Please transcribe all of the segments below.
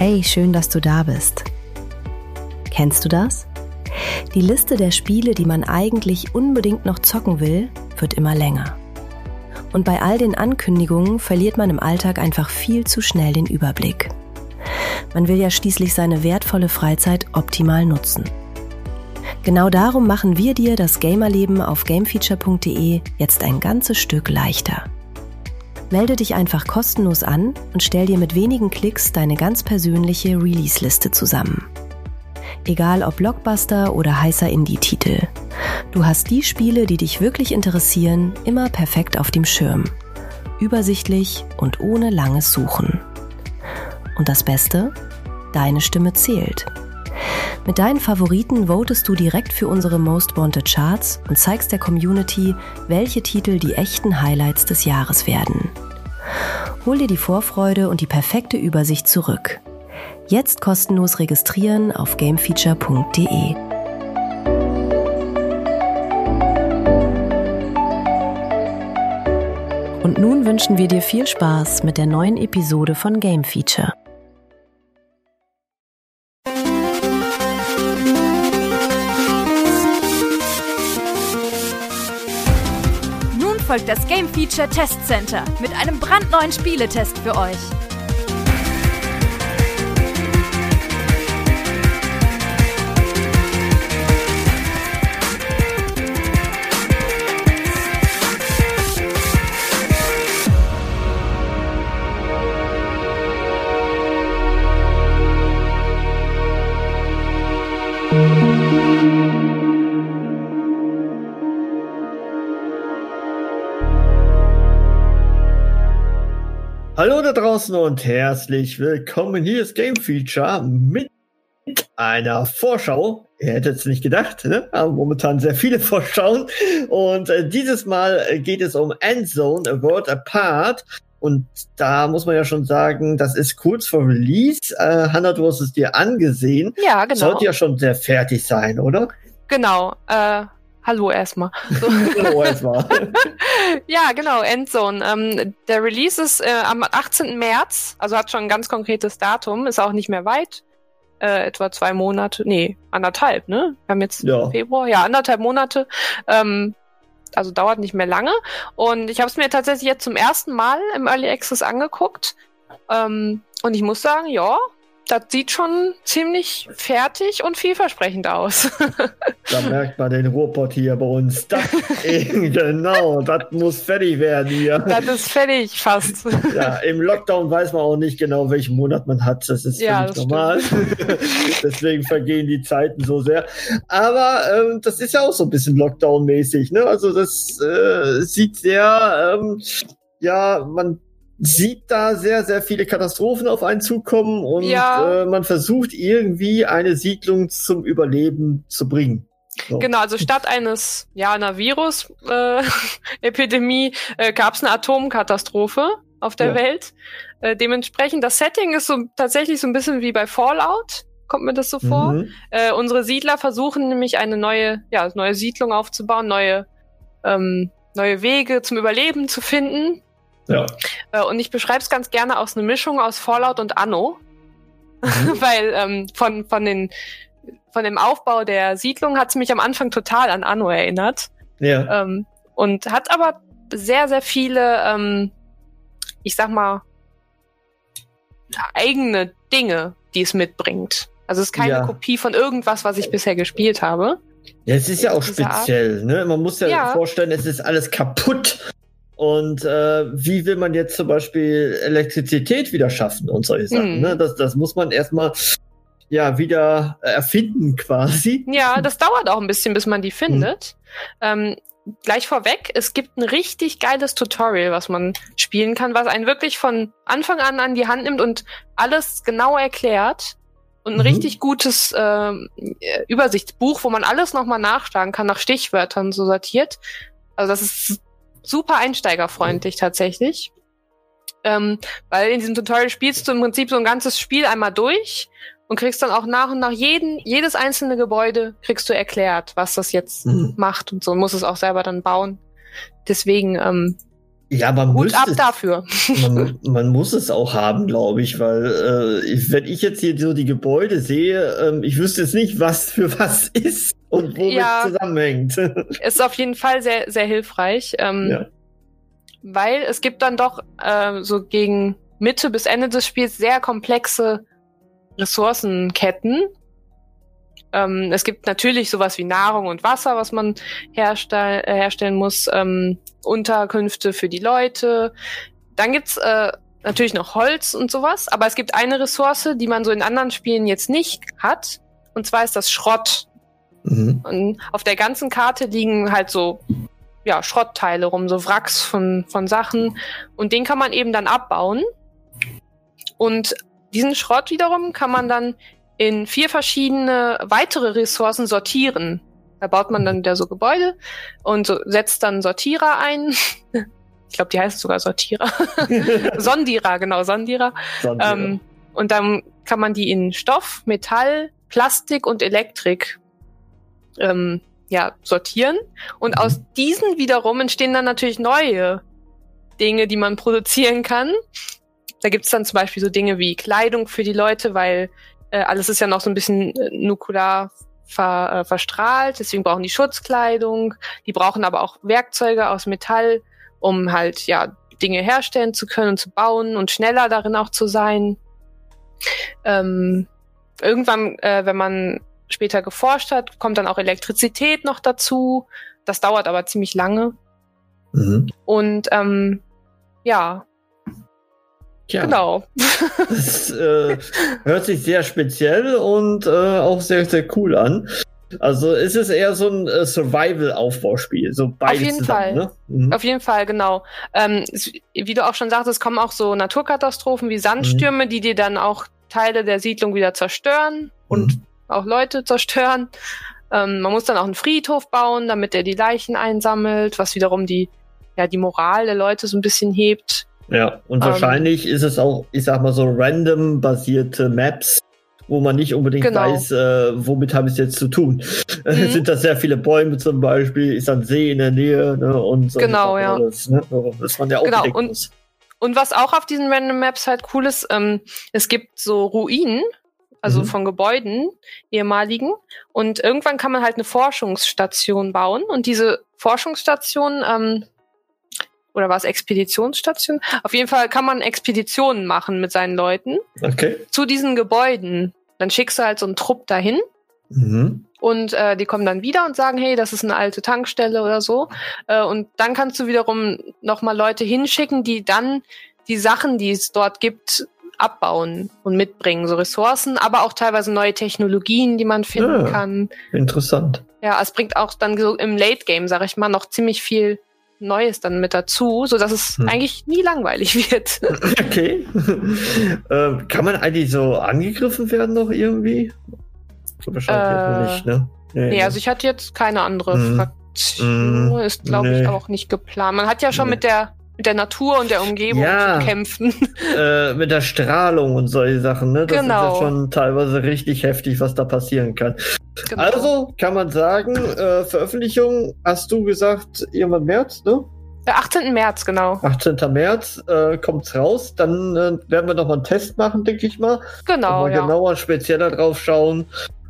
Hey, schön, dass du da bist. Kennst du das? Die Liste der Spiele, die man eigentlich unbedingt noch zocken will, wird immer länger. Und bei all den Ankündigungen verliert man im Alltag einfach viel zu schnell den Überblick. Man will ja schließlich seine wertvolle Freizeit optimal nutzen. Genau darum machen wir dir das Gamerleben auf gamefeature.de jetzt ein ganzes Stück leichter. Melde dich einfach kostenlos an und stell dir mit wenigen Klicks deine ganz persönliche Release-Liste zusammen. Egal ob Blockbuster oder heißer Indie-Titel. Du hast die Spiele, die dich wirklich interessieren, immer perfekt auf dem Schirm. Übersichtlich und ohne langes Suchen. Und das Beste? Deine Stimme zählt. Mit deinen Favoriten votest du direkt für unsere Most Wanted Charts und zeigst der Community, welche Titel die echten Highlights des Jahres werden. Hol dir die Vorfreude und die perfekte Übersicht zurück. Jetzt kostenlos registrieren auf gamefeature.de. Und nun wünschen wir dir viel Spaß mit der neuen Episode von Game Feature. Folgt das Game Feature Test Center mit einem brandneuen Spieletest für euch. Hallo da draußen und herzlich willkommen. Hier ist Game Feature mit einer Vorschau. Ihr hättet es nicht gedacht, ne? Aber momentan sehr viele Vorschauen. Und dieses Mal geht es um Endzone, A World Apart. Und da muss man ja schon sagen, das ist kurz vor Release. Hanna, du hast es dir angesehen. Ja, genau. Sollte ja schon sehr fertig sein, oder? Genau. Hallo erstmal. So. Hallo erstmal. Ja, genau, Endzone. Der Release ist am 18. März, also hat schon ein ganz konkretes Datum, ist auch nicht mehr weit. Etwa 2 Monate, nee, 1,5, ne? Wir haben jetzt Februar, ja, 1,5 Monate. Also dauert nicht mehr lange. Und ich habe es mir tatsächlich jetzt zum ersten Mal im Early Access angeguckt. Und ich muss sagen, ja, das sieht schon ziemlich fertig und vielversprechend aus. Da merkt man den Ruhrpott hier bei uns. Genau, das muss fertig werden hier. Das ist fertig, fast. Ja, im Lockdown weiß man auch nicht genau, welchen Monat man hat. Das ist völlig normal. Deswegen vergehen die Zeiten so sehr. Aber das ist ja auch so ein bisschen Lockdown-mäßig, ne? Also das sieht sehr, man sieht da sehr, sehr viele Katastrophen auf einen zukommen und man versucht irgendwie eine Siedlung zum Überleben zu bringen. So. Genau, also statt einer Virus-Epidemie gab es eine Atomkatastrophe auf der Welt. Dementsprechend, das Setting ist tatsächlich so ein bisschen wie bei Fallout, kommt mir das so vor. Unsere Siedler versuchen nämlich eine neue Siedlung aufzubauen, neue Wege zum Überleben zu finden. Ja. Und ich beschreibe es ganz gerne aus einer Mischung aus Fallout und Anno, weil von dem Aufbau der Siedlung hat es mich am Anfang total an Anno erinnert. Ja. Und hat aber sehr, sehr viele, ich sag mal, eigene Dinge, die es mitbringt. Also es ist keine Kopie von irgendwas, was ich bisher gespielt habe. Ja, es ist ja auch speziell, ne? Man muss ja vorstellen, es ist alles kaputt. Und wie will man jetzt zum Beispiel Elektrizität wieder schaffen und solche Sachen? Ne? Das muss man erstmal wieder erfinden quasi. Ja, das dauert auch ein bisschen, bis man die findet. Gleich vorweg, es gibt ein richtig geiles Tutorial, was man spielen kann, was einen wirklich von Anfang an die Hand nimmt und alles genau erklärt. Und ein richtig gutes Übersichtsbuch, wo man alles nochmal nachschlagen kann, nach Stichwörtern so sortiert. Also das ist super einsteigerfreundlich tatsächlich. Weil in diesem Tutorial spielst du im Prinzip so ein ganzes Spiel einmal durch und kriegst dann auch nach und nach jedes einzelne Gebäude kriegst du erklärt, was das jetzt macht und so. Und musst es auch selber dann bauen. Deswegen Ja, man Hut ab dafür. Man muss es auch haben, glaube ich, weil wenn ich jetzt hier so die Gebäude sehe, ich wüsste jetzt nicht, was für was ist und womit es zusammenhängt. Ist auf jeden Fall sehr, sehr hilfreich, weil es gibt dann doch so gegen Mitte bis Ende des Spiels sehr komplexe Ressourcenketten. Es gibt natürlich sowas wie Nahrung und Wasser, was man herstellen muss, Unterkünfte für die Leute. Dann gibt's natürlich noch Holz und sowas, aber es gibt eine Ressource, die man so in anderen Spielen jetzt nicht hat, und zwar ist das Schrott. Und auf der ganzen Karte liegen halt so Schrottteile rum, so Wracks von Sachen, und den kann man eben dann abbauen. Und diesen Schrott wiederum kann man dann in 4 verschiedene weitere Ressourcen sortieren. Da baut man dann wieder so Gebäude und setzt dann Sortierer ein. Ich glaube, die heißt sogar Sortierer. Sondierer, genau, Sondierer. Und dann kann man die in Stoff, Metall, Plastik und Elektrik sortieren. Und aus diesen wiederum entstehen dann natürlich neue Dinge, die man produzieren kann. Da gibt's dann zum Beispiel so Dinge wie Kleidung für die Leute, weil alles ist ja noch so ein bisschen nuklear verstrahlt, deswegen brauchen die Schutzkleidung. Die brauchen aber auch Werkzeuge aus Metall, um halt Dinge herstellen zu können und zu bauen und schneller darin auch zu sein. Irgendwann, wenn man später geforscht hat, kommt dann auch Elektrizität noch dazu. Das dauert aber ziemlich lange. Und genau. Das hört sich sehr speziell und auch sehr, sehr cool an. Also ist es eher so ein Survival-Aufbauspiel, so beides auf jeden zusammen, Fall. Ne? Auf jeden Fall, genau. Wie du auch schon sagtest, kommen auch so Naturkatastrophen wie Sandstürme, die dir dann auch Teile der Siedlung wieder zerstören und auch Leute zerstören. Man muss dann auch einen Friedhof bauen, damit er die Leichen einsammelt, was wiederum die Moral der Leute so ein bisschen hebt. Ja, und wahrscheinlich ist es auch, ich sag mal so, random-basierte Maps, wo man nicht unbedingt weiß, womit habe ich es jetzt zu tun. Sind da sehr viele Bäume zum Beispiel, ist ein See in der Nähe, ne, und so. Genau, ja. Alles, ne? Das man ja auch bedenken muss. Und was auch auf diesen Random Maps halt cool ist, es gibt so Ruinen, also von Gebäuden, ehemaligen, und irgendwann kann man halt eine Forschungsstation bauen, und diese Forschungsstation, oder war es Expeditionsstation? Auf jeden Fall kann man Expeditionen machen mit seinen Leuten zu diesen Gebäuden. Dann schickst du halt so einen Trupp dahin und die kommen dann wieder und sagen, hey, das ist eine alte Tankstelle oder so. Und dann kannst du wiederum nochmal Leute hinschicken, die dann die Sachen, die es dort gibt, abbauen und mitbringen. So Ressourcen, aber auch teilweise neue Technologien, die man finden kann. Interessant. Ja, es bringt auch dann so im Late Game, sag ich mal, noch ziemlich viel Neues dann mit dazu, so dass es eigentlich nie langweilig wird. Okay. Kann man eigentlich so angegriffen werden noch irgendwie? So wahrscheinlich nicht, ne? Nee, also ich hatte jetzt keine andere Fraktion. Ist, glaube ich, auch nicht geplant. Man hat ja schon mit der Natur und der Umgebung zu kämpfen. Mit der Strahlung und solche Sachen, ne? Das ist ja schon teilweise richtig heftig, was da passieren kann. Genau. Also kann man sagen, Veröffentlichung, hast du gesagt, irgendwann März, ne? Der 18. März, genau. 18. März kommt's raus. Dann werden wir nochmal einen Test machen, denke ich mal. Genau, genauer, spezieller drauf schauen.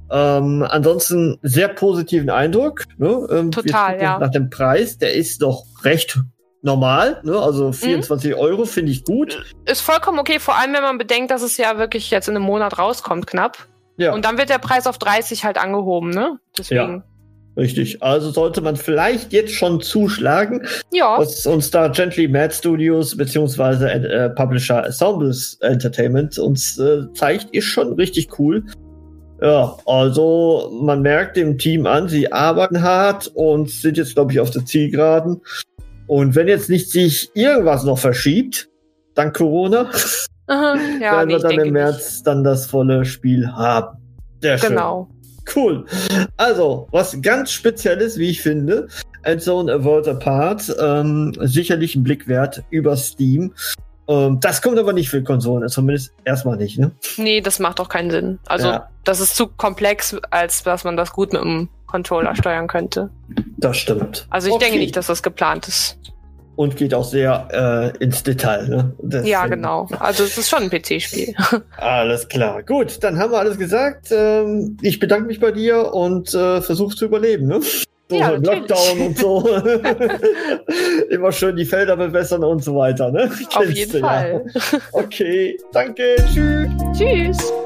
Ansonsten sehr positiven Eindruck. Ne? Total, nach dem Preis, der ist doch recht normal, ne? Also 24 Euro finde ich gut. Ist vollkommen okay, vor allem wenn man bedenkt, dass es ja wirklich jetzt in einem Monat rauskommt, knapp. Ja. Und dann wird der Preis auf 30 halt angehoben, ne? Deswegen. Ja, richtig. Also sollte man vielleicht jetzt schon zuschlagen, was uns da Gently Mad Studios beziehungsweise Publisher Ensembles Entertainment uns zeigt, ist schon richtig cool. Ja, also man merkt dem Team an, sie arbeiten hart und sind jetzt, glaube ich, auf der Zielgeraden. Und wenn jetzt nicht sich irgendwas noch verschiebt, dank Corona, werden wir dann im März dann das volle Spiel haben. Sehr schön. Genau. Cool. Also, was ganz Spezielles, wie ich finde, Endzone A World Apart, sicherlich ein Blick wert über Steam. Das kommt aber nicht für Konsolen, zumindest erstmal nicht, ne? Nee, das macht auch keinen Sinn. Also, das ist zu komplex, als dass man das gut mit einem Controller steuern könnte. Das stimmt. Also, ich denke nicht, dass das geplant ist. und geht auch sehr ins Detail. Ne? Ja, genau. Also es ist schon ein PC-Spiel. Alles klar. Gut, dann haben wir alles gesagt. Ich bedanke mich bei dir und versuche zu überleben. Ne? So ja, Lockdown und so. Immer schön die Felder bewässern und so weiter. Ne? Auf jeden Fall. Ja. Okay, danke. Tschüss. Tschüss.